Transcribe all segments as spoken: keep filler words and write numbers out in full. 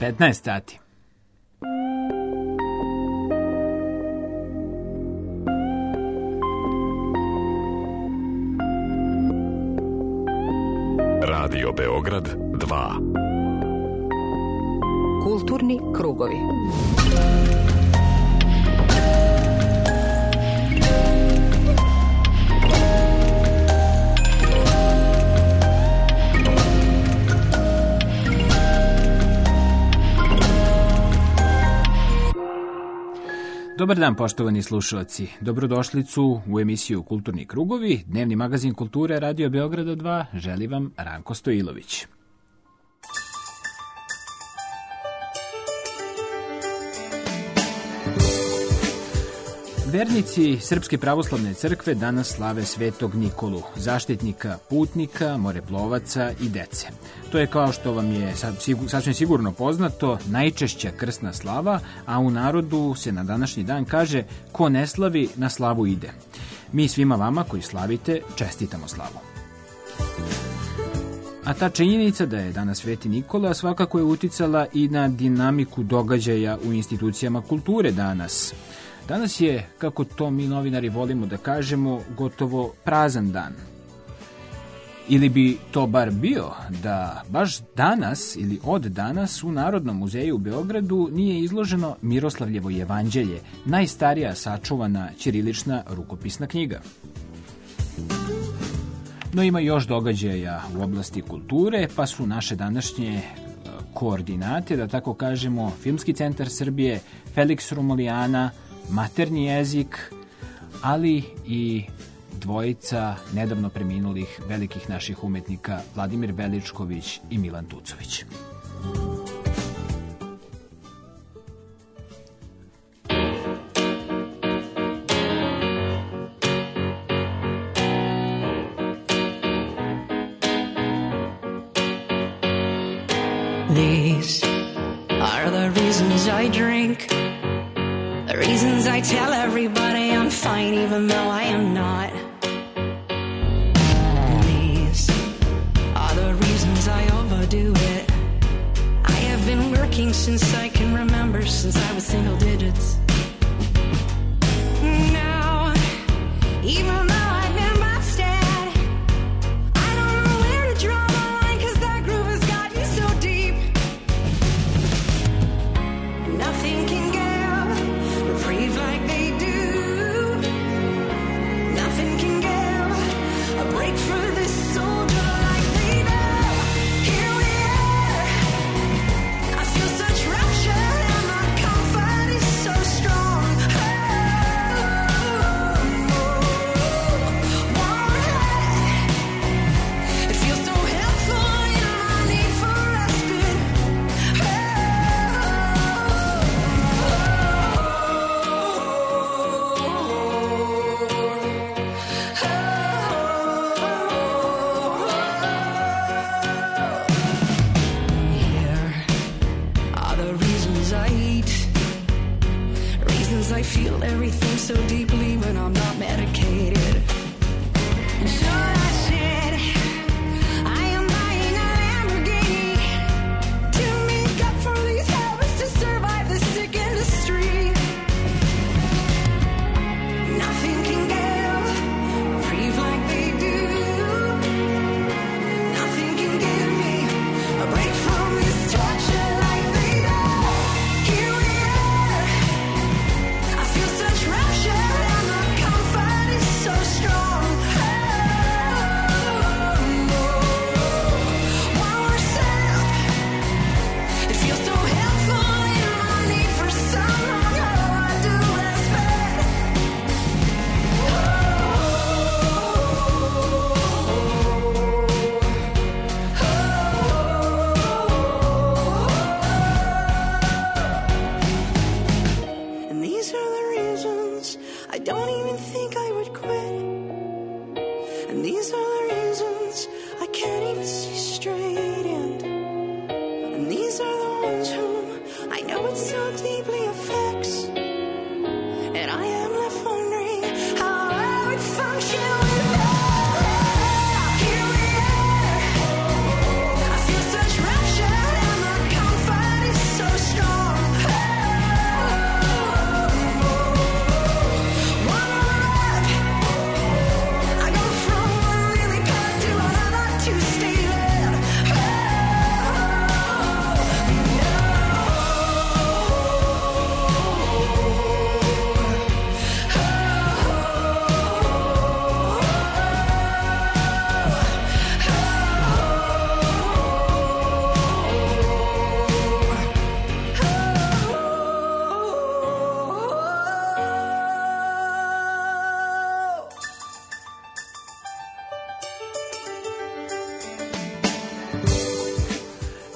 petnaest sati. Radio Beograd dva. Kulturni krugovi. Dobar dan, poštovani slušalci. Dobrodošlicu u emisiju Kulturni krugovi. Dnevni magazin kulture Radio Beograda dva želi vam Ranko Stojilović. Vernici Srpske pravoslavne crkve danas slave Svetog Nikolu, zaštitnika putnika, moreplovaca i dece. To je, kao što vam je sasvim sigurno poznato, najčešća krsna slava, a u narodu se na današnji dan kaže ko ne slavi, na slavu ide. Mi svima vama koji slavite čestitamo slavu. A ta činjenica da je danas Sveti Nikola svakako je uticala i na dinamiku događaja u institucijama kulture danas. Danas je, kako to mi novinari volimo da kažemo, gotovo prazan dan. Ili bi to bar bio da baš danas ili od danas u Narodnom muzeju u Beogradu nije izloženo Miroslavljevo jevanđelje, najstarija sačuvana ćirilična rukopisna knjiga. No ima još događaja u oblasti kulture, pa su naše današnje koordinate, da tako kažemo, Filmski centar Srbije, Felix Romulijana, maternji jezik, ali i dvojica nedavno preminulih velikih naših umetnika Vladimir Veličković i Milan Tucović. These are the reasons I drink. The reasons I tell everybody I'm fine even though I am not. These are the reasons I overdo it. I have been working since I can remember, since I was single digits. Now, even though I've been busted, I don't know where to draw the line, cause that groove has got you so deep. Nothing can get reprieve like they do. Nothing can give a break for this soldier like they do. Here we are. I feel such rapture and my comfort is so strong. It feels so helpful in my need for respite. I feel everything so deeply when I'm not medicated. And sure I said I am buying a Lamborghini to make up for these habits, to survive this sick industry. Nothing can give reprieve like they do. Nothing can give me a break from this torture like they do. Here we are. I feel such rapture and the comfort is so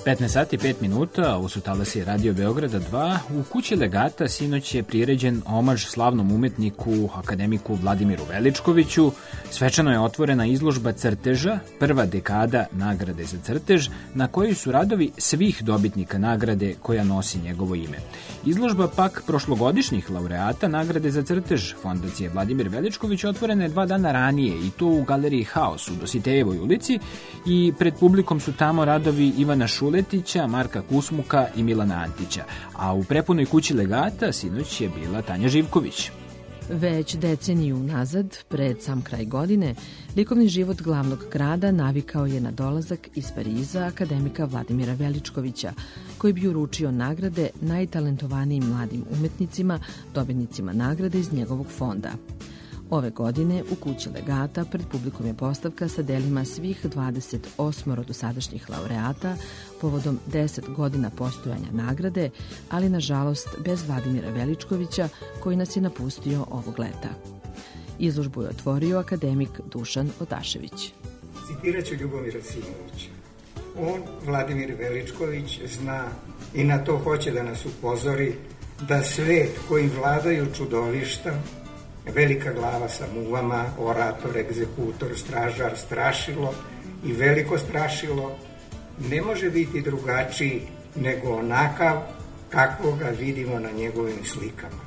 petnaest sati i pet minuta, ovo su talasi Radio Beograda dva. U kući Legata sinoć je priređen omaž slavnom umetniku, akademiku Vladimiru Veličkoviću. Svečano je otvorena izložba crteža, prva dekada nagrade za crtež, na kojoj su radovi svih dobitnika nagrade koja nosi njegovo ime. Izložba pak prošlogodišnjih laureata nagrade za crtež Fondacije Vladimir Veličković otvorena je dva dana ranije i to u galeriji Haos u Dositejevoj ulici i pred publikom su tamo radovi Ivana Šuletića, Marka Kusmuka i Milana Antića, a u prepunoj kući Legata sinoć je bila Tanja Živković. Već deceniju nazad, pred sam kraj godine, likovni život glavnog grada navikao je na dolazak iz Pariza akademika Vladimira Veličkovića, koji bi uručio nagrade najtalentovanijim mladim umetnicima, dobitnicima nagrade iz njegovog fonda. Ove godine u kući Legata pred publikom je postavka sa delima svih dvadeset osam dosadašnjih laureata povodom deset godina postojanja nagrade, ali nažalost bez Vladimira Veličkovića koji nas je napustio ovog leta. Izložbu je otvorio akademik Dušan Otašević. Citirat ću Ljubomira Simovića. On, Vladimir Veličković, zna i na to hoće da nas upozori da svet kojim vladaju čudovišta, velika glava sa muvama, orator, egzekutor, stražar, strašilo i veliko strašilo, ne može biti drugačiji nego onakav kakvog ga vidimo na njegovim slikama.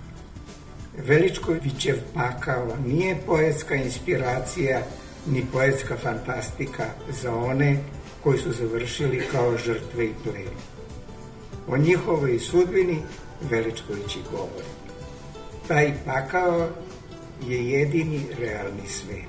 Veličkovićev pakao nije poetska inspiracija ni poetska fantastika za one koji su završili kao žrtve i plen. O njihovoj sudbini Veličković i govori. Taj pakao je jedini realni svet.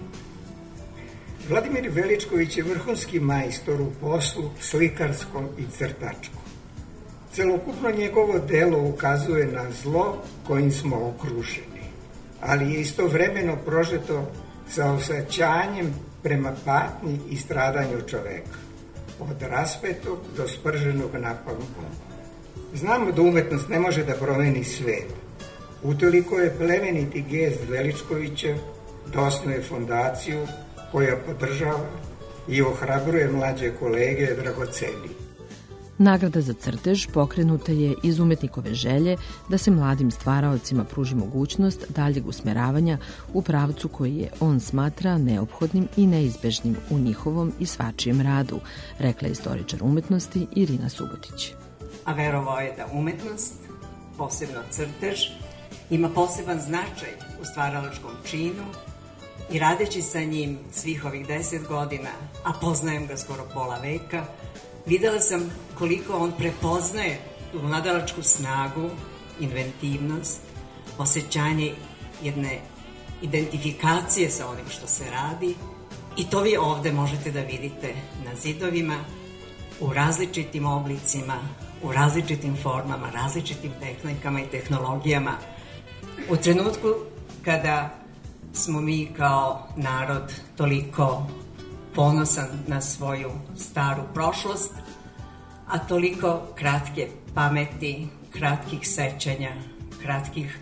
Vladimir Veličković je vrhunski majstor u poslu slikarskom i crtačkom. Celokupno njegovo delo ukazuje na zlo kojim smo okruženi, ali je istovremeno prožeto sa osjećanjem prema patnji i stradanju čoveka, od raspetog do sprženog napalkom. Znamo da umetnost ne može da promeni svet. Utoliko je plemeniti gest Veličkovića da osnuje fondaciju koja podržava i ohrabruje mlađe kolege dragoceni. Nagrada za crtež pokrenuta je iz umetnikove želje da se mladim stvaraocima pruži mogućnost daljeg usmeravanja u pravcu koji je on smatra neophodnim i neizbežnim u njihovom i svačijem radu, rekla je istoričar umetnosti Irina Subotić. A verovao je da umetnost, posebno crtež, ima poseban značaj u stvaralačkom činu i radeći sa njim svih ovih deset godina, a poznajem ga skoro pola veka, videla sam koliko on prepoznaje tu mladalačku snagu, inventivnost, osjećanje jedne identifikacije sa onim što se radi i to vi ovde možete da vidite na zidovima u različitim oblicima, u različitim formama, različitim tehnikama i tehnologijama. U trenutku kada smo mi kao narod toliko ponosan na svoju staru prošlost, a toliko kratke pameti, kratkih sećanja, kratkih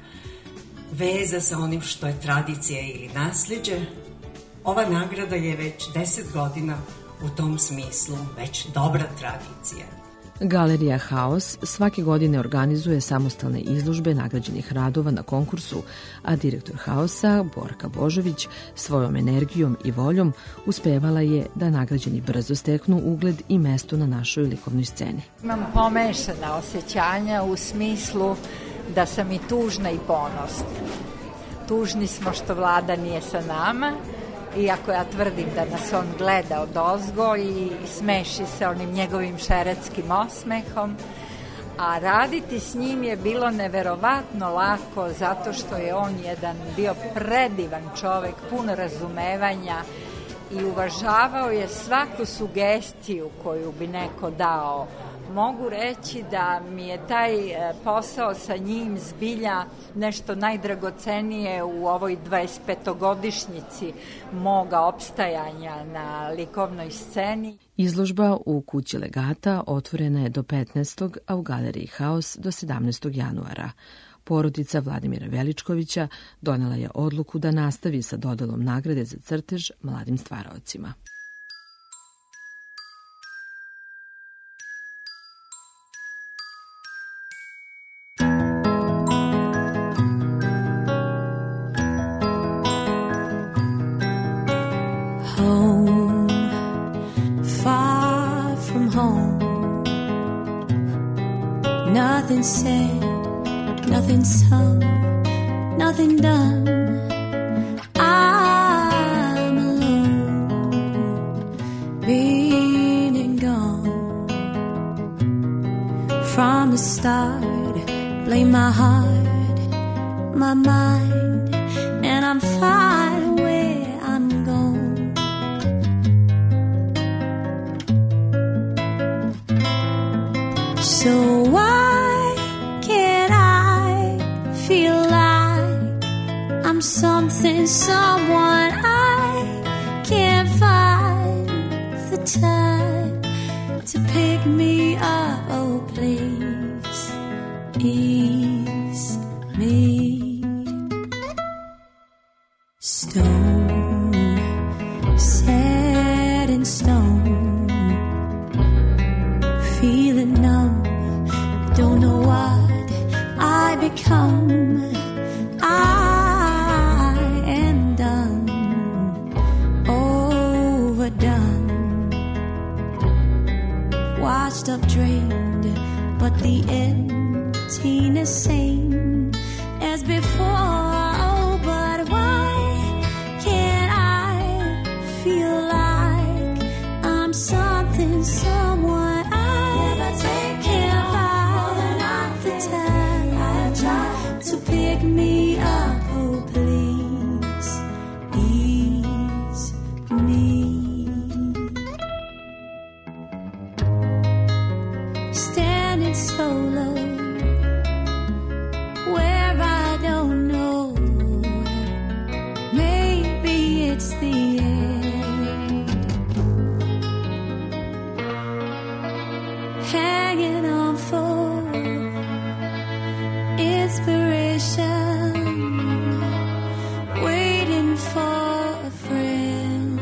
veza sa onim što je tradicija ili nasljeđe, ova nagrada je već deset godina u tom smislu već dobra tradicija. Galerija Haos svake godine organizuje samostalne izložbe nagrađenih radova na konkursu, a direktor Haosa, Borka Božović, svojom energijom i voljom uspevala je da nagrađeni brzo steknu ugled i mesto na našoj likovnoj sceni. Imam pomešana osjećanja u smislu da sam i tužna i ponosna. Tužni smo što vlada nije sa nama, iako ja tvrdim da nas on gleda od ozgo i smeši se onim njegovim šeretskim osmehom, a raditi s njim je bilo neverovatno lako zato što je on jedan bio predivan čovek, pun razumevanja i uvažavao je svaku sugestiju koju bi neko dao. Mogu reći da mi je taj posao sa njim zbilja nešto najdragocenije u ovoj dvadesetpetogodišnjici moga opstajanja na likovnoj sceni. Izložba u kući Legata otvorena je do petnaestog, a u galeriji Haos do sedamnaestog januara. Porodica Vladimira Veličkovića donela je odluku da nastavi sa dodelom nagrade za crtež mladim stvaraocima. Nothing said, nothing sung, nothing done. I'm alone, been and gone. From the start, blame my heart, my mind, and I'm fine where I'm gone. So why can't I feel like I'm something, someone? I can't find the time to pick me up. Oh, please ease me. Stone, set in stone, feeling numb, don't know what I become. I am done, overdone, washed up, drained, but the emptiness same as before. Oh, but why can't I feel like I'm something, someone? I never take care of the time I try to pick me up. Oh, please ease me. Standing solo where I don't know. Maybe it's the end. Hanging on for inspiration, waiting for a friend.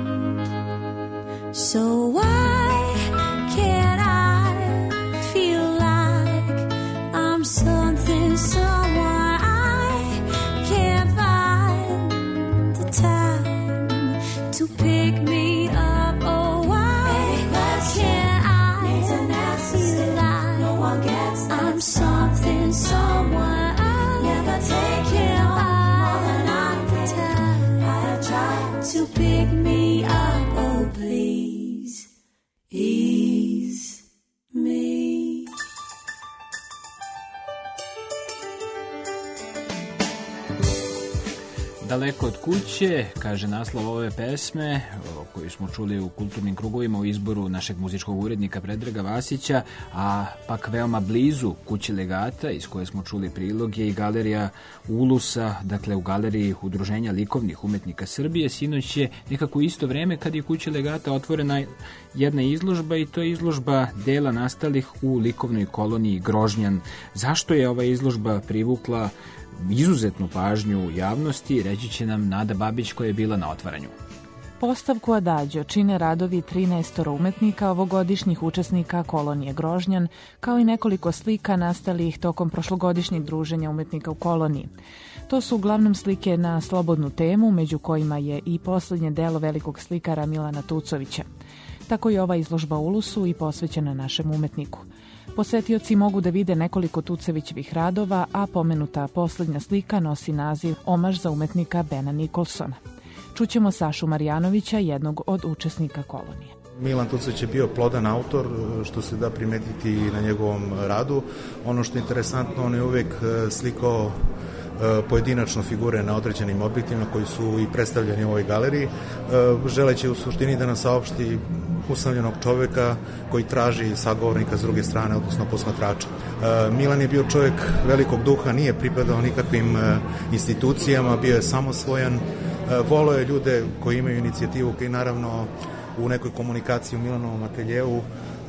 So why can't I feel like I'm something, someone? I can't find the time to pick me up. Oh, why can't I feel like no one gets I'm something, someone? I never take care of the time I try to pick me up. Oh, please ease me. Daleko od kuće, kaže naslov ove pesme, koju smo čuli u kulturnim krugovima u izboru našeg muzičkog urednika Predraga Vasića, a pak veoma blizu kuće Legata, iz koje smo čuli prilog, je i galerija Ulusa, dakle u galeriji Udruženja likovnih umetnika Srbije. Sinoć je nekako u isto vreme kad je kuća Legata otvorena jedna izložba, i to je izložba dela nastalih u likovnoj koloniji Grožnjan. Zašto je ova izložba privukla izuzetnu pažnju javnosti, reći će nam Nada Babić koja je bila na otvaranju. Postavku Adagio čine radovi trinaestoro umetnika, ovogodišnjih učesnika kolonije Grožnjan, kao i nekoliko slika nastalih tokom prošlogodišnjeg druženja umetnika u koloniji. To su uglavnom slike na slobodnu temu, među kojima je i posljednje delo velikog slikara Milana Tucovića. Tako je ova izložba Ulusu i posvećena našem umetniku. Posetioci mogu da vide nekoliko Tucovićevih radova, a pomenuta posljednja slika nosi naziv Omaž za umetnika Bena Nikolsona. Čućemo Sašu Marjanovića, jednog od učesnika kolonije. Milan Tucović je bio plodan autor, što se da primetiti na njegovom radu. Ono što je interesantno, on je uvek slikao pojedinačno figure na određenim objektima koji su i predstavljeni u ovoj galeriji, želeći u suštini da nas saopšti usamljenog čoveka koji traži sagovornika s druge strane, odnosno posmatrača. Milan je bio čovjek velikog duha, nije pripadao nikakvim institucijama, bio je samosvojan, voleo je ljude koji imaju inicijativu, koji naravno u nekoj komunikaciji u Milanovom ateljevu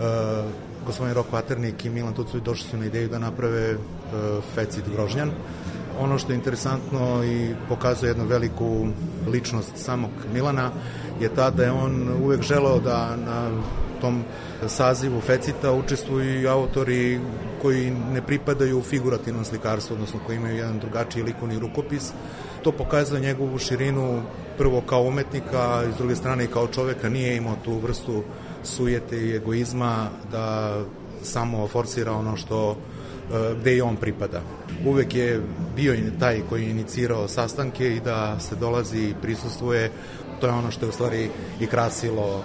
gospodin Roko Aternik i Milan Tucović došli su na ideju da naprave Fecit Grožnjan. Ono što je interesantno i pokazuje jednu veliku ličnost samog Milana je ta da je on uvek želeo da na tom sazivu Fecita učestvuju i autori koji ne pripadaju u figurativnom slikarstvu, odnosno koji imaju jedan drugačiji likovni rukopis. To pokazuje njegovu širinu, prvo kao umetnika, i s druge strane i kao čoveka. Nije imao tu vrstu sujete i egoizma da samo forsira ono što gde i on pripada. Uvek je bio taj koji je inicirao sastanke i da se dolazi i prisustvuje, to je ono što je u stvari i krasilo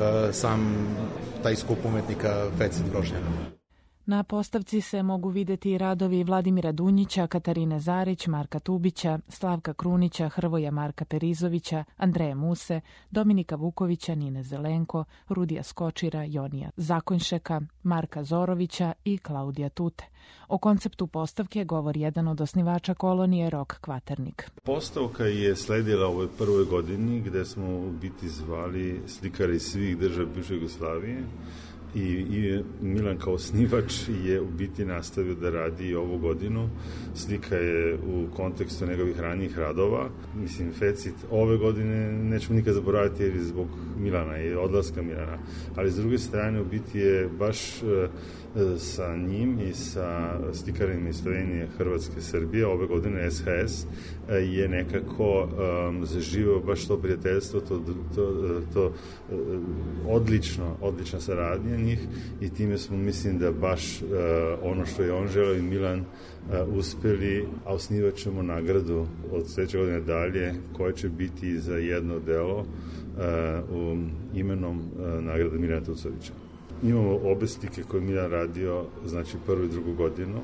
sam taj skup umetnika Fecit Grožnjana. Na postavci se mogu videti i radovi Vladimira Dunjića, Katarine Zarić, Marka Tubića, Slavka Krunića, Hrvoja Marka Perizovića, Andreje Muse, Dominika Vukovića, Nine Zelenko, Rudija Skočira, Jonija Zakonjšeka, Marka Zorovića i Klaudija Tute. O konceptu postavke govori jedan od osnivača kolonije, Rok Kvaternik. Postavka je sledila u ovoj prvoj godini gde smo u biti zvali slikare iz svih država bivše Jugoslavije. I, I Milan kao osnivač je u biti nastavio da radi ovu godinu. Slika je u kontekstu njegovih ranijih radova. Mislim, Fecit ove godine nećemo nikad zaboraviti jer je zbog Milana i odlaska Milana. Ali s druge strane u biti je baš e, sa njim i sa slikarima iz Slovenije, Hrvatske, Srbije ove godine S H S e, je nekako um, zaživao baš to prijateljstvo, to, to, to e, odlično, odlična saradnja njih i time smo, mislim da baš uh, ono što je on želeo i Milan uh, uspeli, a osnivat ćemo nagradu od sledeće godine dalje koja će biti za jedno delo uh, um, imenom uh, nagrada Milana Tucovića. Imamo obe slike koje je Milan radio, znači prvu i drugu godinu.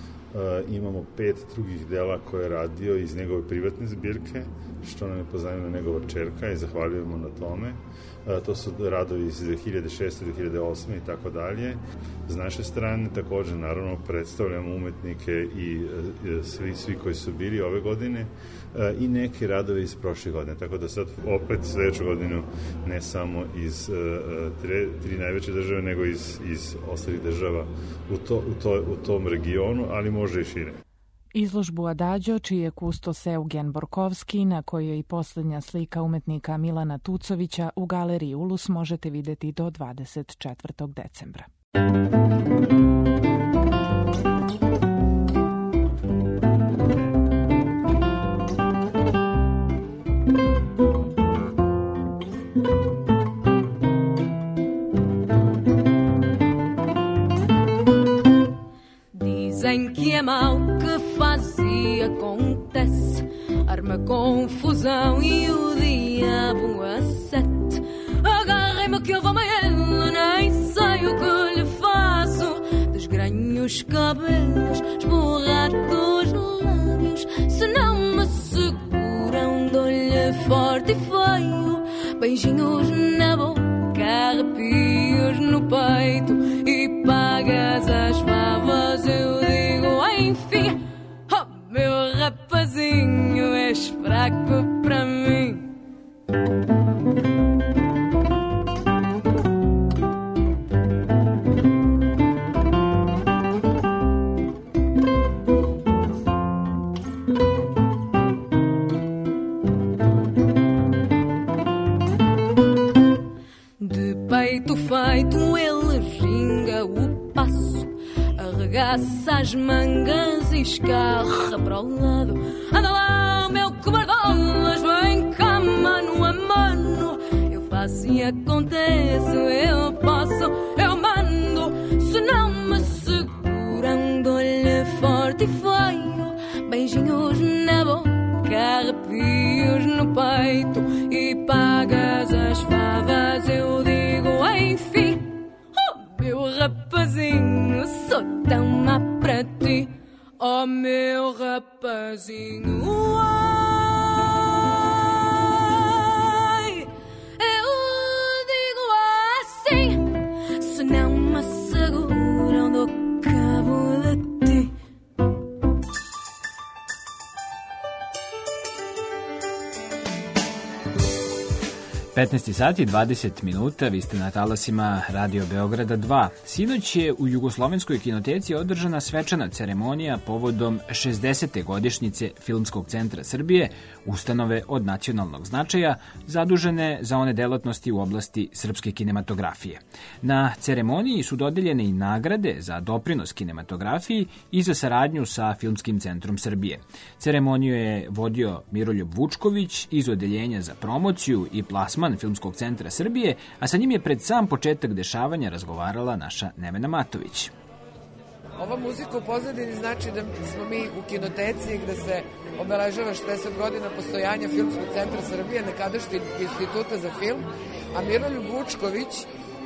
Uh, imamo pet drugih dela koje je radio iz njegove privatne zbirke, što nam je pozajmila njegova čerka i zahvaljujemo na tome. Uh, to su radovi iz dve hiljade šeste. dve hiljade osme i tako dalje. S naše strane također naravno predstavljamo umetnike i uh, svi, svi koji su bili ove godine uh, i neke radove iz prošle godine. Tako da sad opet sledeću godinu ne samo iz uh, tre, tri najveće države, nego iz, iz ostalih država u, to, u, to, u tom regionu, ali može i šire. Izložbu Adagio, čiji je kustos Eugen Borkovski, na kojoj je i poslednja slika umetnika Milana Tucovića, u galeriji Ulus možete videti do dvadeset četvrtog decembra. Dizem que é mal que faz e acontece, arma confusão e o diabo a sete. Agarrem-me que eu vou ela, nem sei o que lhe faço. Desgranho os cabelos, esborrato os lábios. Se não me seguram, dou-lhe forte e feio. Beijinhos na boca, arrepios no peito. E pagas as favas, eu digo enfim. Oh, meu rapazinho, és fraco para mim. De peito feito ele ginga o passo, arregaça as mangas e escarra para o lado. Anda lá, meu cobardolas, vem cá, mano a mano. Eu faço e acontece, eu posso, eu mando. Se não me seguram, dou-lhe forte e feio. Beijinhos na boca, arrepios no peito. E pagas as favas, eu digo enfim. Oh, meu rapazinho, sou tão má para ti. Oh, meu rapazinho, ai, eu digo assim. Se não me seguram, dou cabo de ti. petnaest sati i dvadeset minuta, vi ste na talasima Radio Beograda dva. Sinoć je u Jugoslovenskoj kinoteci održana svečana ceremonija povodom šezdesete godišnjice Filmskog centra Srbije, ustanove od nacionalnog značaja, zadužene za one delatnosti u oblasti srpske kinematografije. Na ceremoniji su dodeljene i nagrade za doprinos kinematografiji i za saradnju sa Filmskim centrom Srbije. Ceremoniju je vodio Miroljub Vučković iz Odeljenja za promociju i plasman Filmskog centra Srbije, a sa njim je pred sam početak dešavanja razgovarala naša Nevena Matović. Ova muzika u pozadini znači da smo mi u kinoteci gde se obeležava šezdeset godina postojanja Filmskog centra Srbije, nekadašnjeg instituta za film, a Miroljub Vučković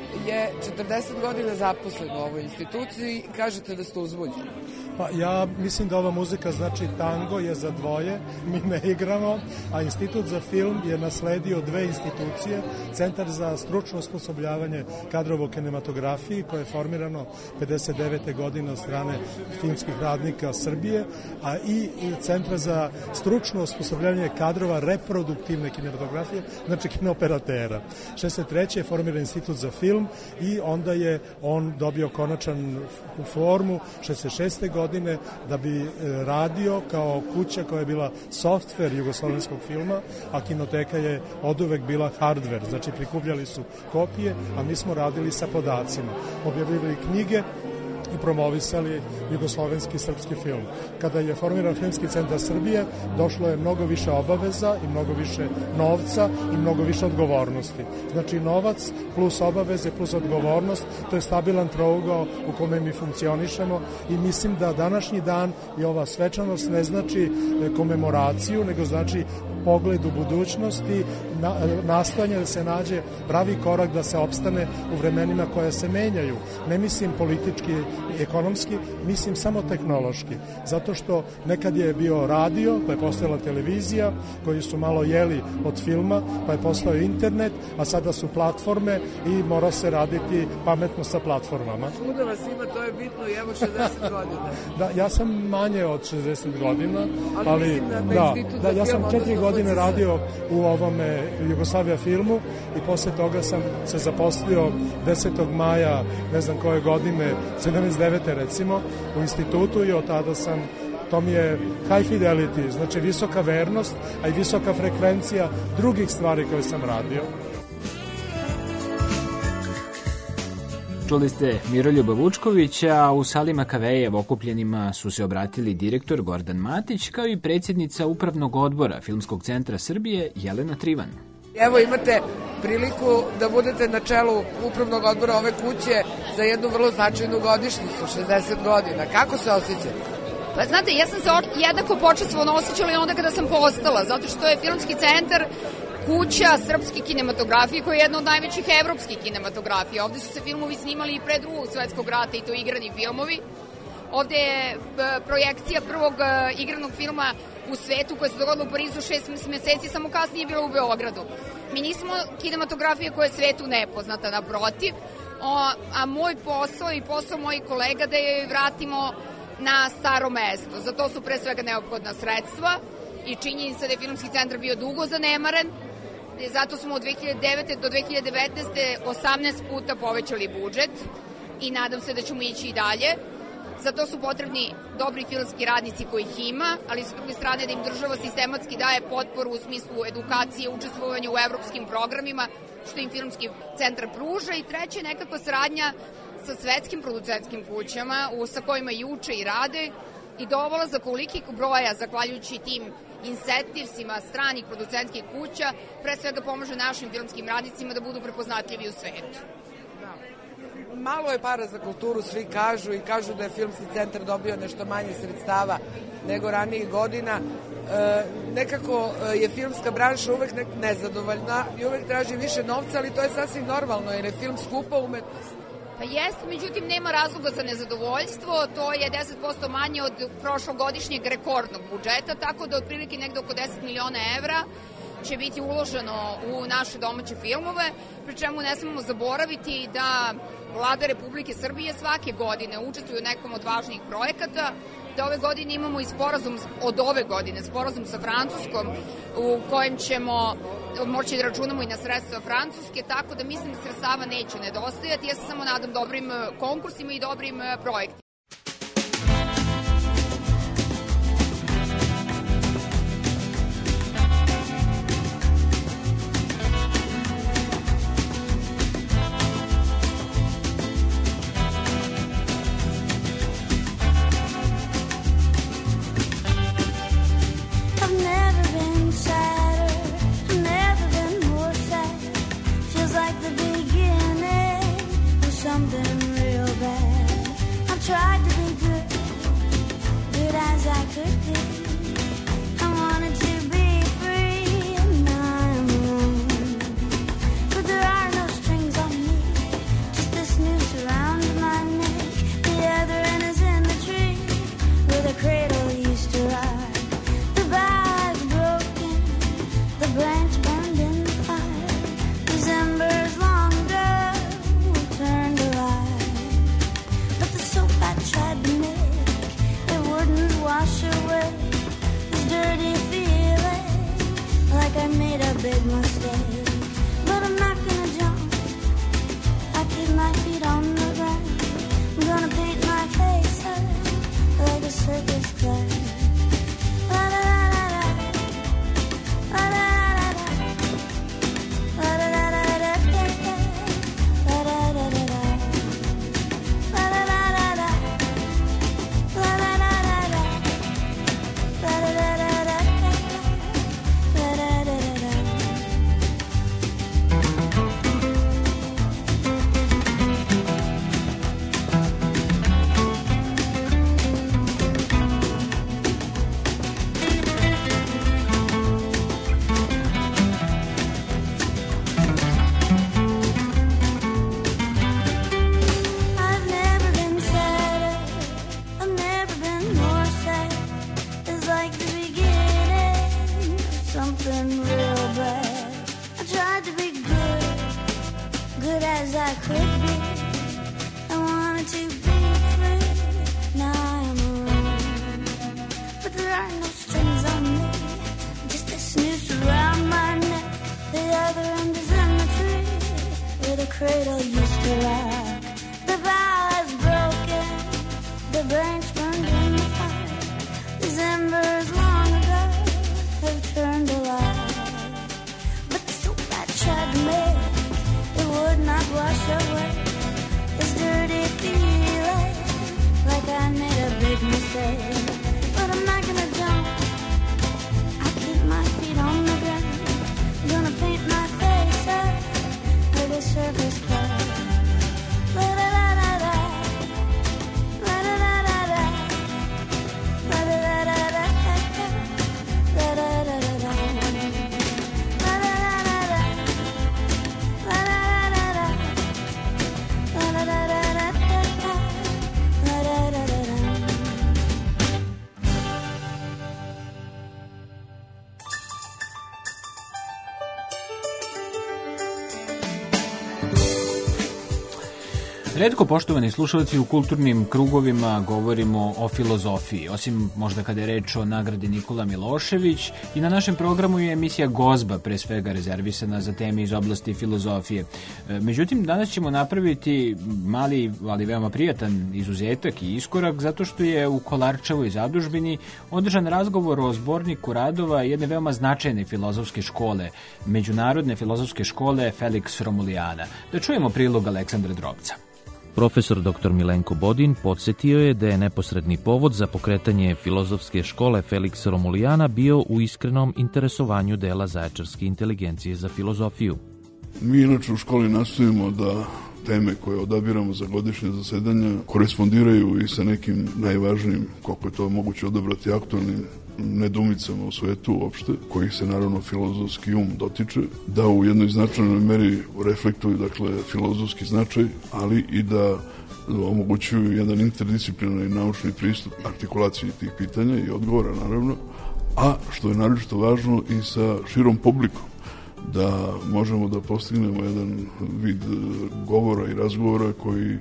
je četrdeset godina zaposlen u ovoj instituciji i kažete da ste uzbuđeni. Pa ja mislim da ova muzika znači tango je za dvoje, mi ne igramo, a Institut za film je nasledio dve institucije, Centar za stručno osposobljavanje kadrova u kinematografiji koje je formirano pedeset devete godine od strane filmskih radnika Srbije, a i Centar za stručno osposobljavanje kadrova reproduktivne kinematografije, znači kinooperatera. šezdeset treće je formiran Institut za film i onda je on dobio konačan formu šezdeset šeste godine da bi radio kao kuća koja je bila softver jugoslovenskog filma, a kinoteka je oduvek bila hardver, znači prikupljali su kopije, a mi smo radili sa podacima, objavljivali knjige i promovisali jugoslovenski srpski film. Kada je formiran Filmski centar Srbije, došlo je mnogo više obaveza i mnogo više novca i mnogo više odgovornosti. Znači novac plus obaveze plus odgovornost, to je stabilan trougao u kome mi funkcionišemo i mislim da današnji dan i ova svečanost ne znači komemoraciju, nego znači pogled u budućnosti, na, nastojanje da se nađe pravi korak da se opstane u vremenima koja se menjaju. Ne mislim politički i ekonomski, mislim samo tehnološki. Zato što nekad je bio radio, pa je postojala televizija, koji su malo jeli od filma, pa je postao internet, a sada su platforme i mora se raditi pametno sa platformama. Kuda vas ima, to je bitno i evo šezdeset godina. Da, ja sam manje od šezdeset godina, ali, ali mislim da, da, da, da ja sam četiri godine radio u ovome Jugoslavija filmu i posle toga sam se zaposlio desetog maja, ne znam koje godine, sedamdeset devete recimo, u institutu i od tada sam, to mi je high fidelity, znači visoka vernost, a i visoka frekvencija drugih stvari koje sam radio. Čuli ste Miroljuba Vučkovića, a u sali Makavejev okupljenima su se obratili direktor Gordan Matić, kao i predsjednica Upravnog odbora Filmskog centra Srbije Jelena Trivan. Evo imate priliku da budete na čelu Upravnog odbora ove kuće za jednu vrlo značajnu godišnjicu, šezdeset godina. Kako se osjećate? Pa znate, ja sam se jednako počastvovno osjećala i onda kada sam postala, zato što je Filmski centar kuća srpske kinematografije koja je jedna od najvećih evropskih kinematografija. Ovde su se filmovi snimali i pre drugog svetskog rata i to igrani filmovi. Ovde je projekcija prvog igranog filma u svetu koja se dogodila u Parizu šest meseci, samo kasnije je bila u Beogradu. Mi nismo kinematografija koja je svetu nepoznata, naprotiv, a moj posao i posao mojih kolega da je vratimo na staro mesto. Za to su pre svega neophodna sredstva i činjenica da je Filmski centar bio dugo zanemaren. Zato smo od dve hiljade devete do dve hiljade devetnaeste osamnaest puta povećali budžet i nadam se da ćemo ići i dalje. Za to su potrebni dobri filmski radnici kojih ima, ali s druge strane da im država sistematski daje potporu u smislu edukacije, učestvovanja u evropskim programima, što im Filmski centar pruža. I treće, nekakva saradnja sa svetskim producentskim kućama sa kojima i uče i rade i dovola za kolikih broja, zahvaljujući tim incentivsima stranih producentskih kuća, pre svega pomaže našim filmskim radnicima da budu prepoznatljivi u svetu. Malo je para za kulturu, svi kažu i kažu da je Filmski centar dobio nešto manje sredstava nego ranijih godina. E, nekako je filmska branša uvek nezadovoljna i uvek traži više novca, ali to je sasvim normalno jer je film skupa umetnost. Pa jeste, međutim nema razloga za nezadovoljstvo, to je deset posto manje od prošlogodišnjeg rekordnog budžeta, tako da otprilike negde oko deset miliona evra će biti uloženo u naše domaće filmove, pri čemu ne smemo zaboraviti da Vlada Republike Srbije svake godine učestvuje u nekom od važnijih projekata, da ove godine imamo i sporazum od ove godine, sporazum sa Francuskom u kojem ćemo moći da računamo i na sredstva Francuske, tako da mislim da sredstava neće nedostajati. Ja se samo nadam dobrim konkursima i dobrim projektima. Something real bad. I'm trying my stake. But I'm not gonna jump, I keep my feet on the ground. I'm gonna paint my face up like a circus clown. La la la la la, la la la la, la la la la la, la la la la la, la la la la la, la la la la la, la la la la la, la la la la la. I've never been sadder, I've never been more sad. It's like the beginning of something real bad. I tried to be good, good as I could be. I wanted to be free, now I'm alone. But there are no strings on me, just this noose around my neck. The other end is in the tree, where the cradle used to lie. The bough has broken, the branch burned in the fire. These embers long ago have turned alive. But the soap I tried to make, it would not wash away this dirty feeling, like I made a big mistake. But I'm not gonna jump, I keep my feet on the ground. I'm gonna paint my face up like a circus clown. La la la la la, la la la la la, la la la la la, la la la la la, la la la la la, la la la la la, la la la la la, la la la la la. Retko, poštovani slušalci, u kulturnim krugovima govorimo o filozofiji, osim možda kada je reč o nagradi Nikola Milošević, i na našem programu je emisija Gozba pre svega rezervisana za teme iz oblasti filozofije. E, Međutim, danas ćemo napraviti mali, ali veoma prijatan izuzetak i iskorak, zato što je u Kolarčevoj zadužbini održan razgovor o zborniku radova jedne veoma značajne filozofske škole, Međunarodne filozofske škole Felix Romulijana. Da čujemo prilog Aleksandra Drobca. Profesor doktor Milenko Bodin podsjetio je da je neposredni povod za pokretanje filozofske škole Felix Romulijana bio u iskrenom interesovanju dela zaječarske inteligencije za filozofiju. Mi inače u školi nastojimo da teme koje odabiramo za godišnje zasedanja korespondiraju i sa nekim najvažnijim, koliko je to moguće odabrati, aktualnim nedumicama u svetu uopšte, kojih se naravno filozofski um dotiče, da u jednoj značajnoj meri reflektuju, dakle, filozofski značaj, ali i da omogućuju jedan interdisciplinarni naučni pristup artikulaciji tih pitanja i odgovora, naravno, a što je naročito važno i sa širom publikom, da možemo da postignemo jedan vid govora i razgovora koji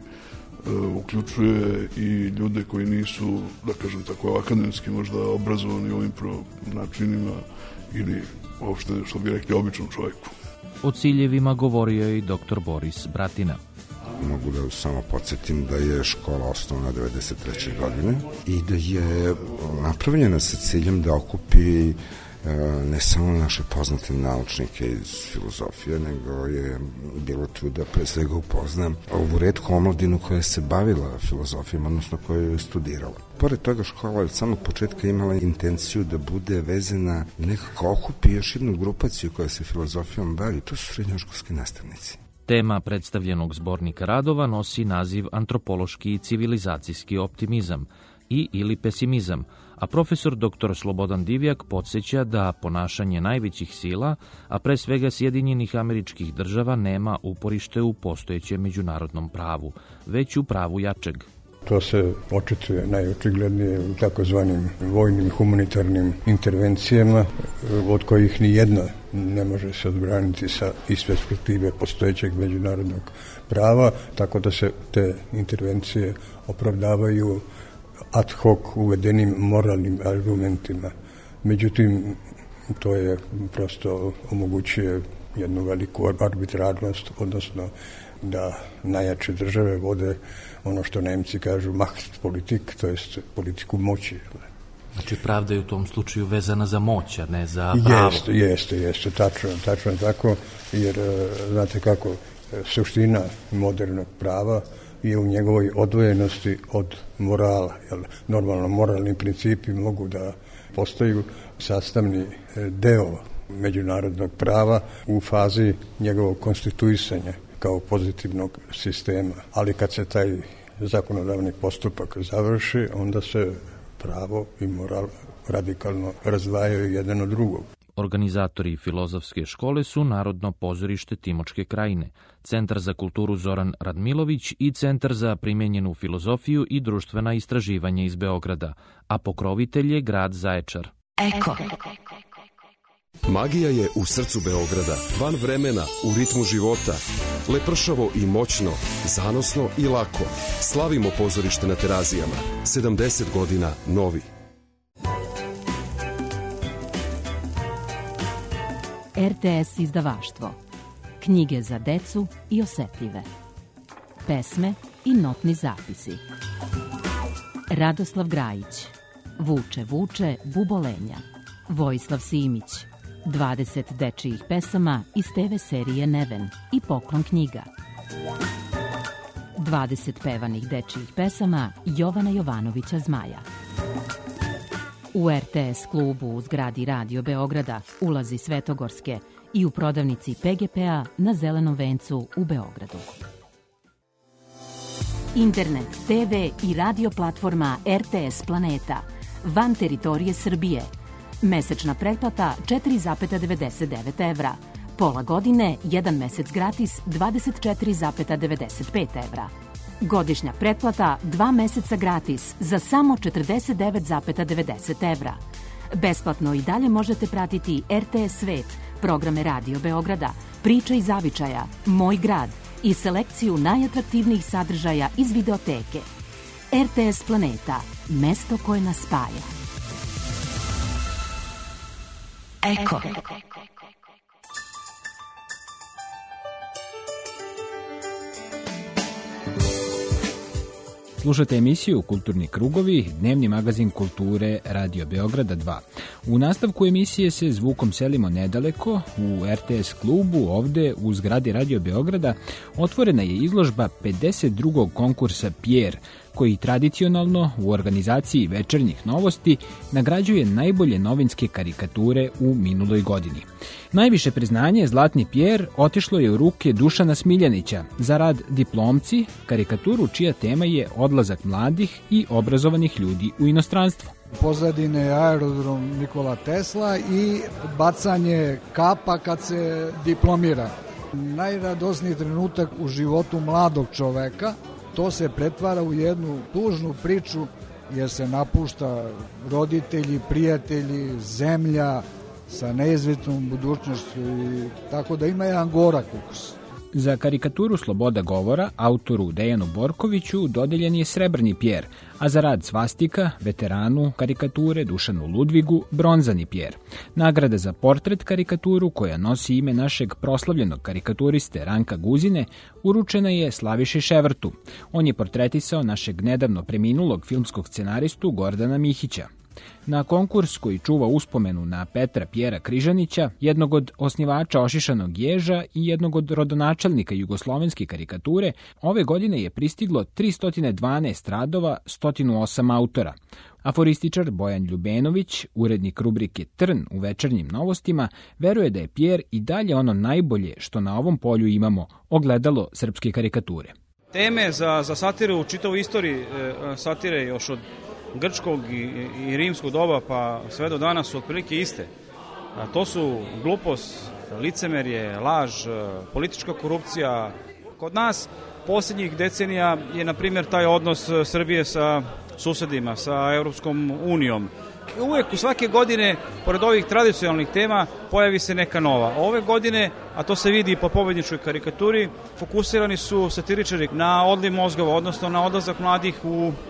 uključuje i ljude koji nisu, da kažem tako, akademski možda obrazovani ovim načinima ili uopšte, što bi rekli, običnom čovjeku. O ciljevima govorio je i doktor Boris Bratina. Mogu da samo podsjetim da je škola osnovana devedeset treće godine i da je napravljena sa ciljem da okupi ne samo naše poznate naučnike iz filozofije, nego je bilo tu da pre svega upoznam ovu retku omladinu koja se bavila filozofijom, odnosno koja je studirala. Pored toga, škola je od samog početka imala intenciju da bude vezana, nekako okupi još jednu grupaciju koja se filozofijom bavi. To su srednjoškolski nastavnici. Tema predstavljenog zbornika radova nosi naziv Antropološki i civilizacijski optimizam i ili pesimizam, a profesor doktor Slobodan Divjak podsjeća da ponašanje najvećih sila, a pre svega Sjedinjenih Američkih Država, nema uporište u postojećem međunarodnom pravu, već u pravu jačeg. To se očituje najočiglednije u takozvanim vojnim humanitarnim intervencijama, od kojih ni jedna ne može se odbraniti sa iz perspektive postojećeg međunarodnog prava, tako da se te intervencije opravdavaju ad hoc uvedenim moralnim argumentima. Međutim, to je prosto omogućuje jednu veliku arbitrarnost, odnosno da najjače države vode ono što Nemci kažu Machtpolitik, to jest politiku moći. Znači pravda je u tom slučaju vezana za moć, a ne za pravo. Jeste, jeste, jeste, tačno, tačno je tako, jer znate kako, suština modernog prava je u njegovoj odvojenosti od morala. Jel? Normalno, moralni principi mogu da postaju sastavni deo međunarodnog prava u fazi njegovog konstituisanja kao pozitivnog sistema. Ali kad se taj zakonodavni postupak završi, onda se pravo i moral radikalno razdvajaju jedan od drugog. Organizatori filozofske škole su Narodno pozorište Timočke krajine, Centar za kulturu Zoran Radmilović i Centar za primenjenu filozofiju i društvena istraživanja iz Beograda, a pokrovitelj je grad Zaječar. Eko. Magija je u srcu Beograda, van vremena, u ritmu života. Lepršavo i moćno, zanosno i lako. Slavimo pozorište na Terazijama. sedamdeset godina novi. R T S izdavaštvo. Knjige za decu i osetljive. Pesme i notni zapisi. Radoslav Grajić. Vuče, vuče, bubolenja. Vojislav Simić. dvadeset dečijih pesama iz te ve serije Neven i Poklon knjiga. dvadeset pevanih dečijih pesama Jovana Jovanovića Zmaja. U R T S klubu u zgradi Radio Beograda, ulazi Svetogorske i u prodavnici P G P-a na Zelenom vencu u Beogradu. Internet, te ve i radio platforma R T S Planeta, van teritorije Srbije. Mesečna pretplata četiri zarez devedeset devet evra. Pola godine, jedan mesec gratis dvadeset četiri zarez devedeset pet evra. Godišnja pretplata dva meseca gratis za samo četrdeset devet zarez devedeset evra. Besplatno i dalje možete pratiti R T S Svet, programe Radio Beograda, Priče i zavičaja, Moj grad i selekciju najatraktivnijih sadržaja iz videoteke. R T S Planeta, mesto koje nas spaja. Eko. Slušate emisiju Kulturni krugovi, dnevni magazin kulture Radio Beograda dva. U nastavku emisije se zvukom selimo nedaleko, u R T S klubu, ovde u zgradi Radio Beograda, otvorena je izložba pedeset drugog konkursa Pjer, koji tradicionalno u organizaciji večernjih novosti nagrađuje najbolje novinske karikature u minuloj godini. Najviše priznanje Zlatni Pjer otišlo je u ruke Dušana Smiljanića za rad Diplomci, karikaturu čija tema je odlazak mladih i obrazovanih ljudi u inostranstvo. Pozadine je aerodrom Nikola Tesla i bacanje kapa kad se diplomira. Najradosniji trenutak u životu mladog čoveka, to se pretvara u jednu tužnu priču jer se napušta roditelji, prijatelji, zemlja sa neizvjesnom budućnošću i tako da ima jedan gorak ukus. Za karikaturu Sloboda govora autoru Dejanu Borkoviću dodeljen je Srebrni Pjer, a za rad Svastika, veteranu karikature Dušanu Ludvigu, Bronzani Pjer. Nagrada za portret karikaturu, koja nosi ime našeg proslavljenog karikaturiste Ranka Guzine, uručena je Slaviši Ševrtu. On je portretisao našeg nedavno preminulog filmskog scenaristu Gordana Mihića. Na konkurs koji čuva uspomenu na Petra Pjera Križanića, jednog od osnivača Ošišanog ježa i jednog od rodonačelnika jugoslovenske karikature, ove godine je pristiglo tristo dvanaest radova, sto osam autora. Aforističar Bojan Ljubenović, urednik rubrike Trn u večernjim novostima, veruje da je Pjer i dalje ono najbolje što na ovom polju imamo, ogledalo srpske karikature. Teme za, za satiru u čitavoj istoriji e, satire još od grčkog i, i rimskog doba pa sve do danas su otprilike iste. A to su glupost, licemerje, laž, politička korupcija. Kod nas posljednjih decenija je, na primjer, taj odnos Srbije sa susedima, sa Evropskom unijom. Uvek u svake godine, pored ovih tradicionalnih tema, pojavi se neka nova. Ove godine, a to se vidi i po pobedničkoj karikaturi, fokusirani su satiričari na odliv mozgova, odnosno na odlazak mladih u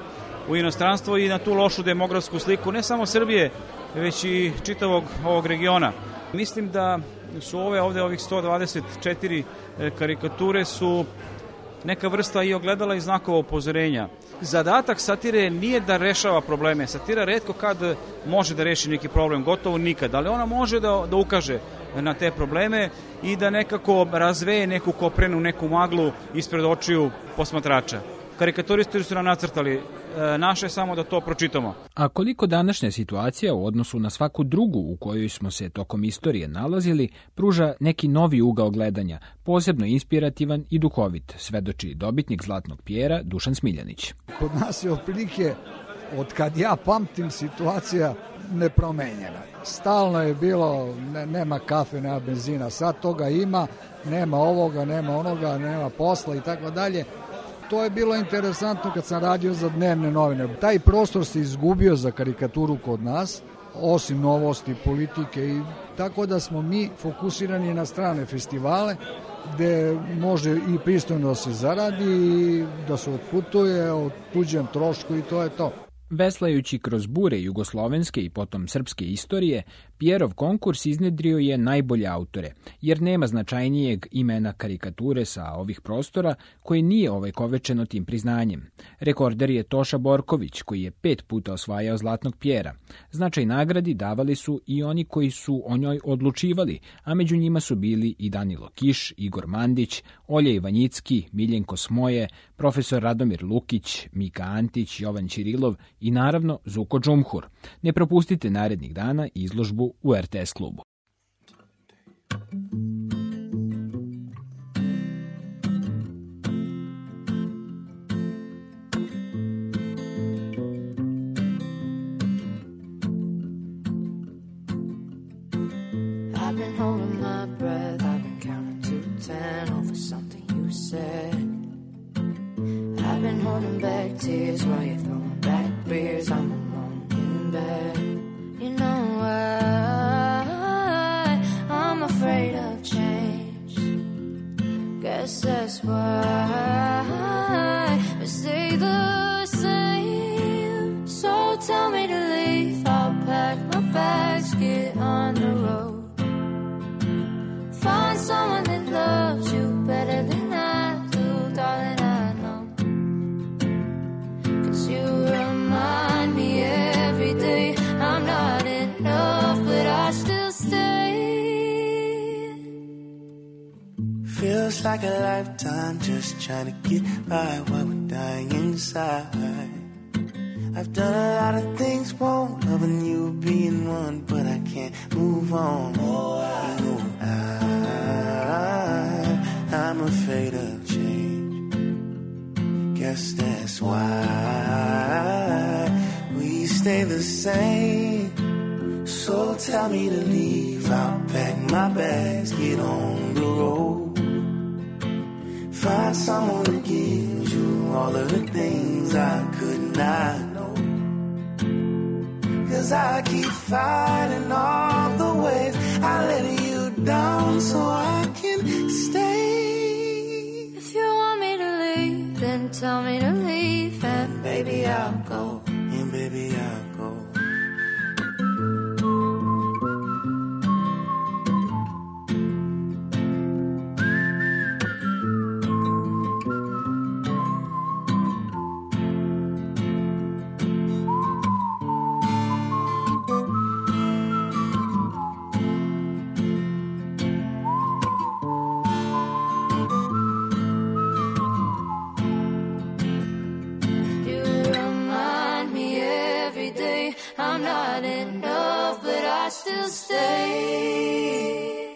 u inostranstvo i na tu lošu demografsku sliku ne samo Srbije, već i čitavog ovog regiona. Mislim da su ove ovde ovih sto dvadeset četiri karikature su neka vrsta i ogledala i znakova upozorenja. Zadatak satire nije da rešava probleme. Satira retko kad može da reši neki problem, gotovo nikad, ali ona može da, da ukaže na te probleme i da nekako razveje neku koprenu, neku maglu ispred očiju posmatrača. Karikaturisti su nam nacrtali, naše je samo da to pročitamo. A koliko današnja situacija u odnosu na svaku drugu u kojoj smo se tokom istorije nalazili pruža neki novi ugao gledanja, posebno inspirativan i duhovit, svedoči dobitnik Zlatnog Pjera Dušan Smiljanić. Kod nas je otprilike, od kad ja pamtim, situacija nepromenjena. Stalno je bilo, ne, nema kafe, nema benzina, sad toga ima, nema ovoga, nema onoga, nema posla i tako dalje. To je bilo interesantno kad sam radio za dnevne novine. Taj prostor se izgubio za karikaturu kod nas, osim novosti, politike, i tako da smo mi fokusirani na strane festivale, gde može i pristojno da se zaradi, da se otputuje o tuđem trošku i to je to. Veslajući kroz bure jugoslovenske i potom srpske istorije, Pjerov konkurs iznedrio je najbolje autore, jer nema značajnijeg imena karikature sa ovih prostora koji nije ovekovečeno tim priznanjem. Rekorder je Toša Borković, koji je pet puta osvajao Zlatnog Pjera. Značaj nagradi davali su i oni koji su o njoj odlučivali, a među njima su bili i Danilo Kiš, Igor Mandić, Olja Ivanjicki, Miljenko Smoje, profesor Radomir Lukić, Mika Antić, Jovan Ćirilov i naravno Zuko Džumhur. Ne propustite narednih dana izložbu u er te es klubu. I've been holding my breath, I've been counting to ten over something you said. I've been holding back tears while you're throwing back beers. I'm alone in bed. You know why I'm afraid of change. Guess that's why we stay the same. So tell me to leave, I'll pack my bags, get on the road. Find someone that loves you better than I do, darling, I know. Cause you remind me every day I'm not enough, but I still stay. Feels like a lifetime just trying to get by while we're dying inside. I've done a lot of things wrong, loving you being one, but I can't move on. Oh, I know I, I'm afraid of change. Guess that's why we stay the same. So tell me to leave, I'll pack my bags, get on the road. Find someone who gives you all of the things I could not know. Cause I keep fighting all the ways I let you down so I can stay. If you want me to leave, then tell me to leave, and baby I'll go. And baby I'll go. I'm not enough, but I still stay.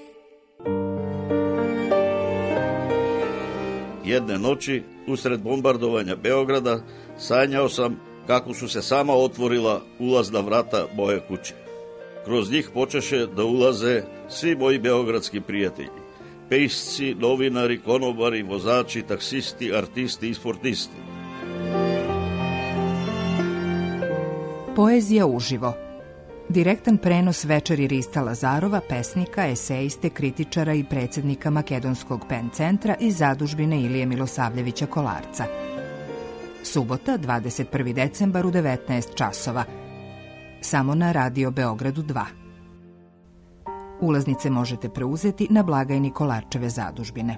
Jedne noći, usred bombardovanja Beograda, sanjao sam kako su se sama otvorila ulazna vrata moje kuće. Kroz njih počeše da ulaze svi moji beogradski prijatelji. Pisci, novinari, konobari, vozači, taksisti, artisti i sportisti. Poezija uživo. Direktan prenos večeri Rista Lazarova, pesnika, esejiste, kritičara i predsednika Makedonskog pen centra iz zadužbine Ilije Milosavljevića Kolarca. Subota, dvadeset prvi decembar u devetnaest časova. Samo na Radio Beogradu dva. Ulaznice možete preuzeti na blagajni Kolarčeve zadužbine.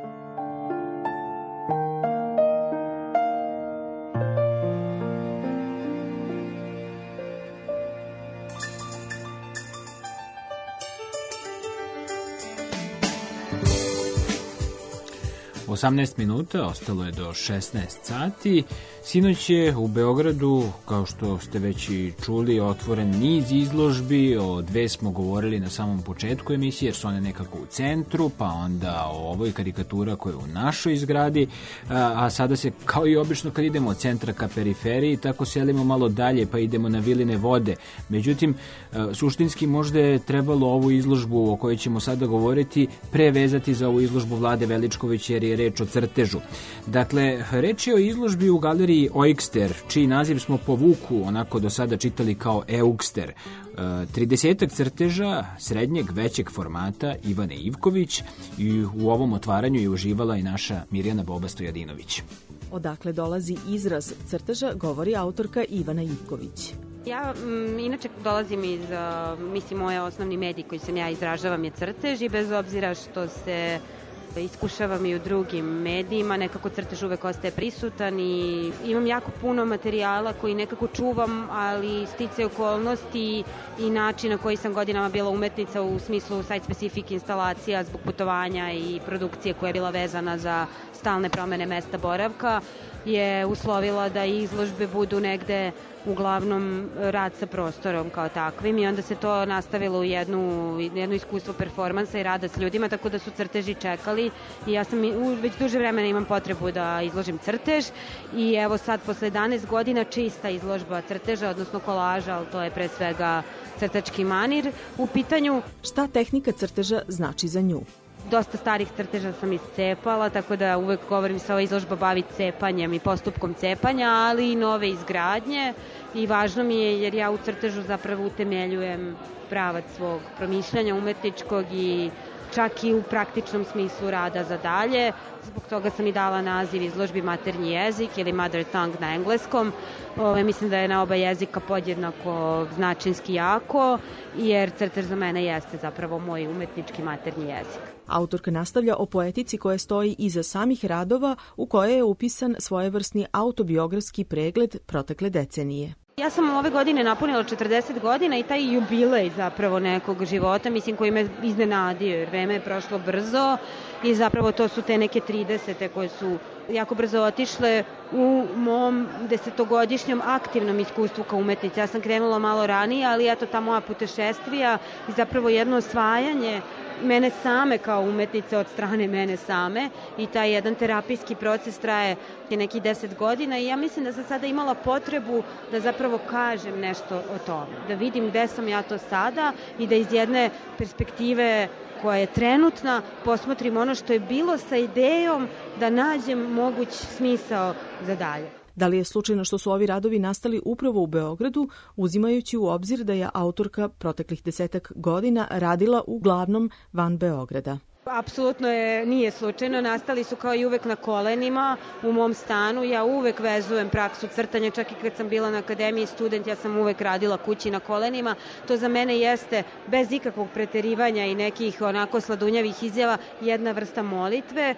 osamnaest minuta, ostalo je do šesnaest sati. Sinoć je u Beogradu, kao što ste već i čuli, otvoren niz izložbi. O dve smo govorili na samom početku emisije, jer su one nekako u centru, pa onda o ovoj karikatura koja je u našoj zgradi, a, a sada se, kao i obično kad idemo od centra ka periferiji, tako selimo malo dalje, pa idemo na Viline vode. Međutim, suštinski možda je trebalo ovu izložbu o kojoj ćemo sada govoriti prevezati za ovu izložbu Vlade Veličkovića, jer je reč o crtežu. Dakle, reč je o izložbi u galeriji Oikster, čiji naziv smo po Vuku onako do sada čitali kao Eugster. tridesetak crteža srednjeg, većeg formata Ivane Ivković, i u ovom otvaranju je uživala i naša Mirjana Boba Stojadinović. Odakle dolazi izraz crteža, govori autorka Ivana Ivković. Ja m, inače dolazim iz, mislim, moj osnovni medij koji sam ja izražavam je crtež, i bez obzira što se iskušavam i u drugim medijima, nekako crtež uvek ostaje prisutan i imam jako puno materijala koji nekako čuvam, ali stice okolnosti i način na koji sam godinama bila umetnica u smislu site-specific instalacija zbog putovanja i produkcije koja je bila vezana za stalne promene mesta boravka, je uslovila da izložbe budu negde uglavnom rad sa prostorom kao takvim, i onda se to nastavilo u jednu, jedno iskustvo performansa i rada s ljudima, tako da su crteži čekali, i ja sam već duže vremena imam potrebu da izložim crtež, i evo sad posle jedanaest godina čista izložba crteža, odnosno kolaža, ali to je pre svega crtački manir u pitanju. Šta tehnika crteža znači za nju? Dosta starih crteža sam iscepala, tako da uvek govorim se ova izložba bavi cepanjem i postupkom cepanja, ali i nove izgradnje, i važno mi je jer ja u crtežu zapravo utemeljujem pravac svog promišljanja umetničkog i čak i u praktičnom smislu rada za dalje. Zbog toga sam i dala naziv izložbi maternji jezik ili mother tongue na engleskom. Ove, mislim da je na oba jezika podjednako značinski jako, jer crtež za mene jeste zapravo moj umetnički maternji jezik. Autorka nastavlja o poetici koja stoji iza samih radova, u kojoj je upisan svojevrsni autobiografski pregled protekle decenije. Ja sam ove godine napunila četrdeset godina i taj jubilej zapravo nekog života, mislim, koji me iznenadio, jer vreme je prošlo brzo i zapravo to su te neke tridesete koje su jako brzo otišle u mom desetogodišnjem aktivnom iskustvu kao umetnica. Ja sam krenula malo ranije, ali eto ta moja putešestvija i zapravo jedno osvajanje mene same kao umetnice od strane mene same, i taj jedan terapijski proces traje nekih deset godina, i ja mislim da sam sada imala potrebu da zapravo kažem nešto o tome, da vidim gde sam ja to sada i da iz jedne perspektive koja je trenutna posmotrim ono što je bilo sa idejom da nađem moguć smisao za dalje. Da li je slučajno što su ovi radovi nastali upravo u Beogradu, uzimajući u obzir da je autorka proteklih desetak godina radila uglavnom van Beograda? Apsolutno je, nije slučajno, nastali su kao i uvek na kolenima u mom stanu. Ja uvek vezujem praksu crtanja, čak i kad sam bila na akademiji student, ja sam uvek radila kući na kolenima. To za mene jeste, bez ikakvog preterivanja i nekih onako sladunjavih izjava, jedna vrsta molitve,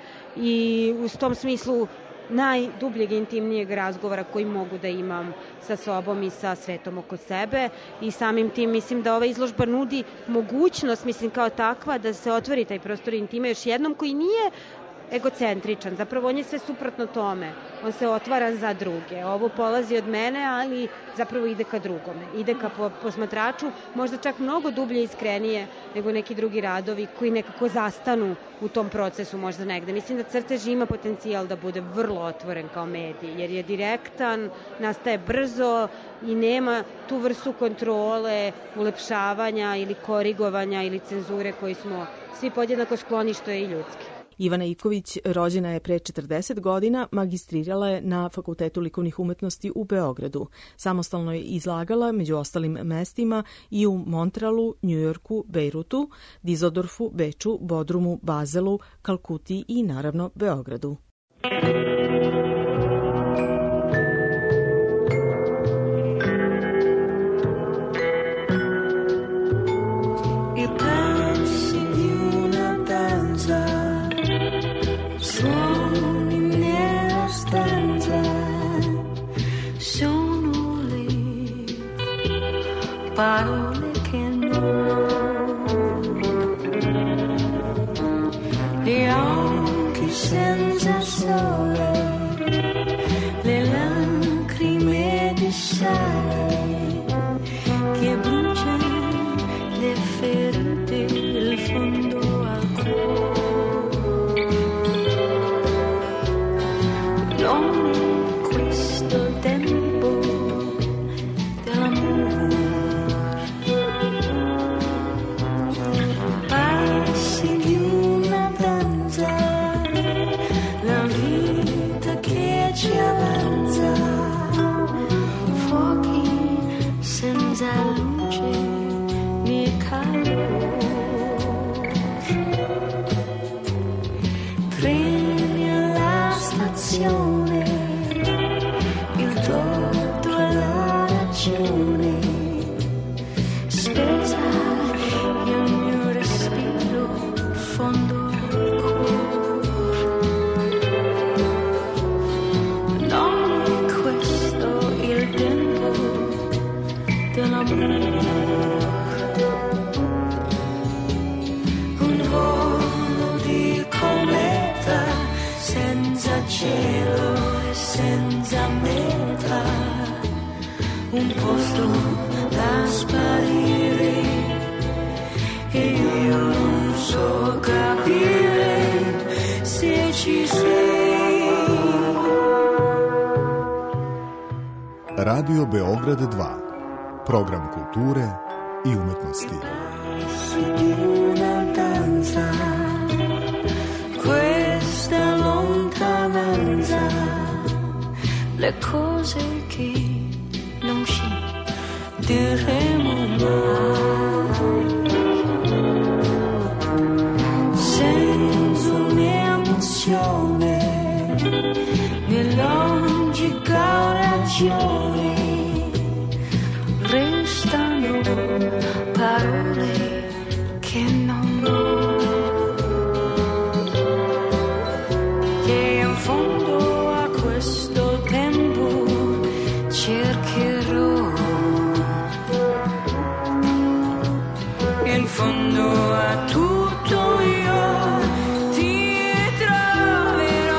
i u tom smislu najdubljeg, intimnijeg razgovora koji mogu da imam sa sobom i sa svetom oko sebe, i samim tim mislim da ova izložba nudi mogućnost, mislim, kao takva, da se otvori taj prostor intime još jednom, koji nije egocentričan, zapravo on je sve suprotno tome, on se otvara za druge. Ovo polazi od mene, ali zapravo ide ka drugome, ide ka posmatraču, možda čak mnogo dublje i iskrenije nego neki drugi radovi koji nekako zastanu u tom procesu možda negde. Mislim da crtež ima potencijal da bude vrlo otvoren kao medij, jer je direktan, nastaje brzo i nema tu vrstu kontrole, ulepšavanja ili korigovanja ili cenzure koji smo svi podjednako skloni, što je i ljudski. Ivana Ivković rođena je pre četrdeset godina, magistrirala je na Fakultetu likovnih umetnosti u Beogradu. Samostalno je izlagala među ostalim mestima i u Montrealu, Njujorku, Bejrutu, Dizodorfu, Beču, Bodrumu, Bazelu, Kalkuti i naravno Beogradu. parole che non le occhi senza sole, le lacrime di sale che bruciano le ferite, il fondo al cuore. Non è questo il tempo dell'amore. Passi di una danza, la vita che ci avanza, fuochi senza luce né calore, treni alla stazione, il torto e la ragione, spezza il mio respiro, fondo al cuore. Non è questo il tempo dell'amore. Un volo di cometa senza cielo e senza meta, un posto da sparire e io non so capire se ci sei. Radio Beograd dva, program kulture i umetnosti. Di una danza, questa lontananza, le cose che non ci diremo mai, senza un'emozione, né logica ragione, restano parole che non ho, che in fondo a questo tempo cercherò, in fondo a tutto io ti troverò.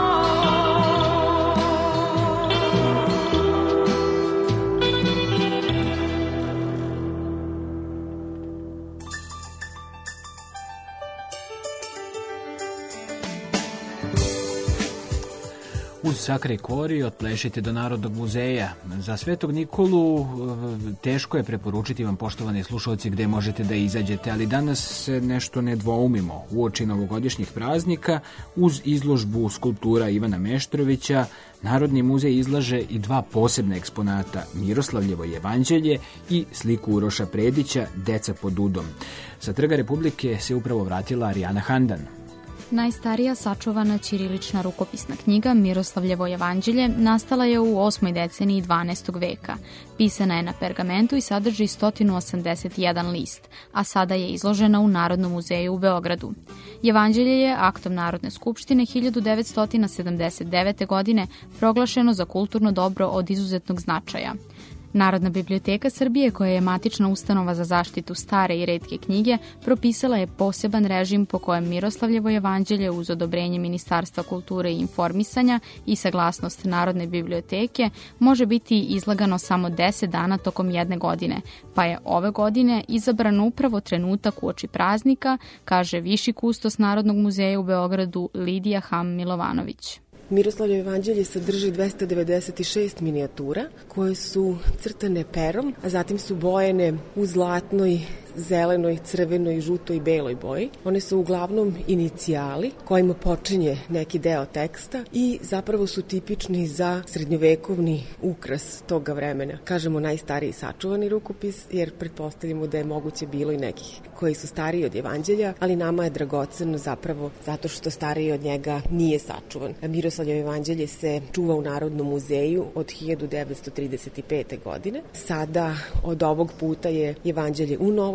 Uz Sakre Kori otplešite do Narodnog muzeja. Za Svetog Nikolu teško je preporučiti vam, poštovani slušalci, gde možete da izađete, ali danas se nešto ne dvoumimo. Uoči novogodišnjih praznika, uz izložbu skulptura Ivana Meštrovića, Narodni muzej izlaže i dva posebna eksponata, Miroslavljevo jevanđelje i sliku Uroša Predića, Deca pod udom. Sa Trga Republike se upravo vratila Arijana Handan. Najstarija sačuvana ćirilična rukopisna knjiga Miroslavljevo jevanđelje nastala je u osmoj deceniji dvanaestog veka. Pisana je na pergamentu i sadrži sto osamdeset jedan list, a sada je izložena u Narodnom muzeju u Beogradu. Jevanđelje je aktom Narodne skupštine hiljadu devetsto sedamdeset devete. godine proglašeno za kulturno dobro od izuzetnog značaja. Narodna biblioteka Srbije, koja je matična ustanova za zaštitu stare i retke knjige, propisala je poseban režim po kojem Miroslavljevo jevanđelje uz odobrenje Ministarstva kulture i informisanja i saglasnost Narodne biblioteke može biti izlagano samo deset dana tokom jedne godine, pa je ove godine izabran upravo trenutak uoči praznika, kaže viši kustos Narodnog muzeja u Beogradu Lidija Ham Milovanović. Miroslavljevo jevanđelje sadrži dvesta devedeset šest minijatura koje su crtane perom, a zatim su bojene u zlatnoj, zelenoj, crvenoj, žutoj i beloj boji. One su uglavnom inicijali kojima počinje neki deo teksta i zapravo su tipični za srednjovekovni ukras toga vremena. Kažemo najstariji sačuvani rukopis jer pretpostavljamo da je moguće bilo i nekih koji su stariji od jevanđelja, ali nama je dragoceno zapravo zato što stariji od njega nije sačuvan. Miroslavljevo jevanđelje se čuva u Narodnom muzeju od hiljadu devetsto trideset pete. godine. Sada od ovog puta je jevanđelje u novoj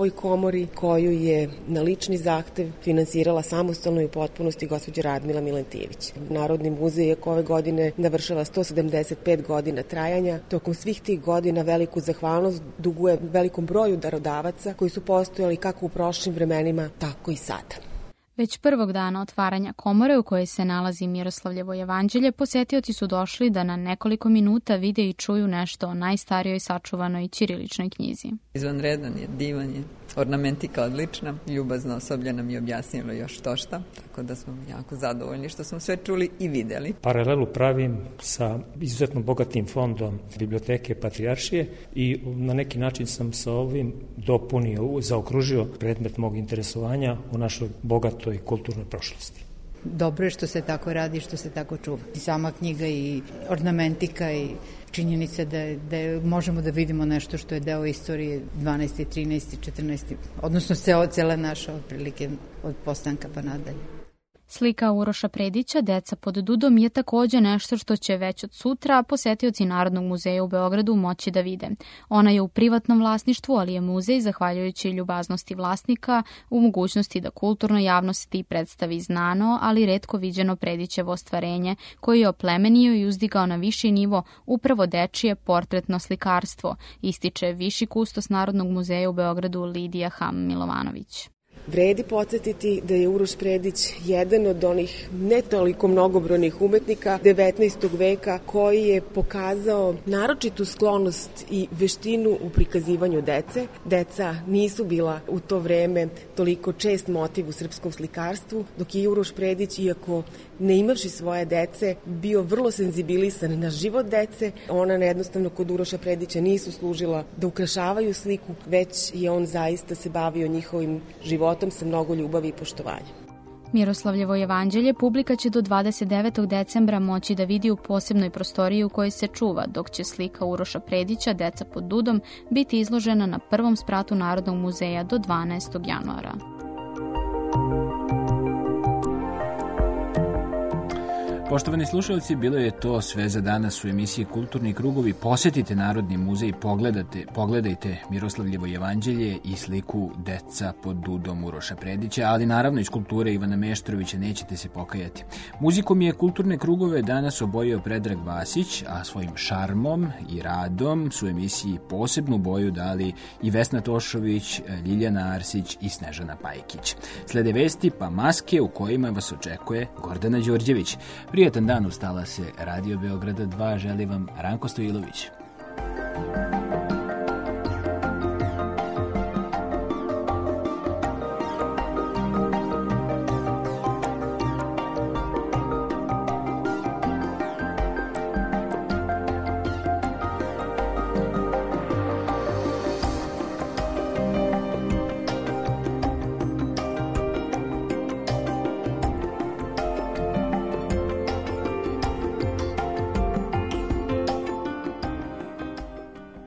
ovoj komori koju je na lični zahtev finansirala samostalno i u potpunosti gospođa Radmila Milentijević. Narodni muzej je ove godine navršava sto sedamdeset pet godina trajanja. Tokom svih tih godina veliku zahvalnost duguje velikom broju darodavaca koji su postojali kako u prošlim vremenima, tako i sada. Već prvog dana otvaranja komore u kojoj se nalazi Miroslavljevo jevanđelje, posetioci su došli da na nekoliko minuta vide i čuju nešto o najstarijoj sačuvanoj ćiriličnoj knjizi. Izvanredan je, divan je, ornamentika odlična, ljubazno osoblje nam je objasnilo još to šta, tako da smo jako zadovoljni što smo sve čuli i videli. Paralelu pravim sa izuzetno bogatim fondom biblioteke Patrijaršije i na neki način sam sa ovim dopunio, zaokružio predmet mog interesovanja u našoj bogatoj kulturnoj prošlosti. Dobro je što se tako radi, što se tako čuva. I sama knjiga i ornamentika i činjenica da, da možemo da vidimo nešto što je deo istorije dvanaeste, trinaeste, četrnaeste, odnosno ceo, cela naša otprilike od postanka pa nadalje. Slika Uroša Predića, Deca pod dudom, je takođe nešto što će već od sutra posetioci Narodnog muzeja u Beogradu moći da vide. Ona je u privatnom vlasništvu, ali je muzej, zahvaljujući ljubaznosti vlasnika, u mogućnosti da kulturnoj javnosti predstavi znano, ali retko viđeno Predićevo ostvarenje, koji je oplemenio i uzdigao na viši nivo upravo dečije portretno slikarstvo, ističe viši kustos Narodnog muzeja u Beogradu Lidija Ham Milovanović. Vredi podsjetiti da je Uroš Predić jedan od onih ne toliko mnogobrojnih umetnika devetnaestog veka koji je pokazao naročitu sklonost i veštinu u prikazivanju dece. Deca nisu bila u to vreme toliko čest motiv u srpskom slikarstvu, dok je Uroš Predić, iako ne imavši svoje dece, bio vrlo senzibilisan na život dece. Ona jednostavno kod Uroša Predića nisu služila da ukrašavaju sliku, već je on zaista se bavio njihovim životom sa mnogo ljubavi i poštovanja. Miroslavljevo jevanđelje publika će do dvadeset devetog decembra moći da vidi u posebnoj prostoriji u kojoj se čuva, dok će slika Uroša Predića, Deca pod dudom, biti izložena na prvom spratu Narodnog muzeja do dvanaestog januara. Poštovani slušalci, bilo je to sve za danas u emisiji Kulturni krugovi. Posetite Narodni muzej, pogledajte, pogledajte Miroslavljevo jevanđelje i sliku Deca pod dudom Uroša Predića, ali naravno i skulpture Ivana Meštrovića, nećete se pokajati. Muzikom je Kulturne krugove danas obojio Predrag Vasić, a svojim šarmom i radom su emisiji posebnu boju dali i Vesna Tošović, Ljiljana Arsić i Snežana Pajkić. Slede vesti pa maske u kojima vas očekuje Gordana Đorđević. Prijetan dan, ustala se Radio Beograda dva, želi vam Ranko Stojilović.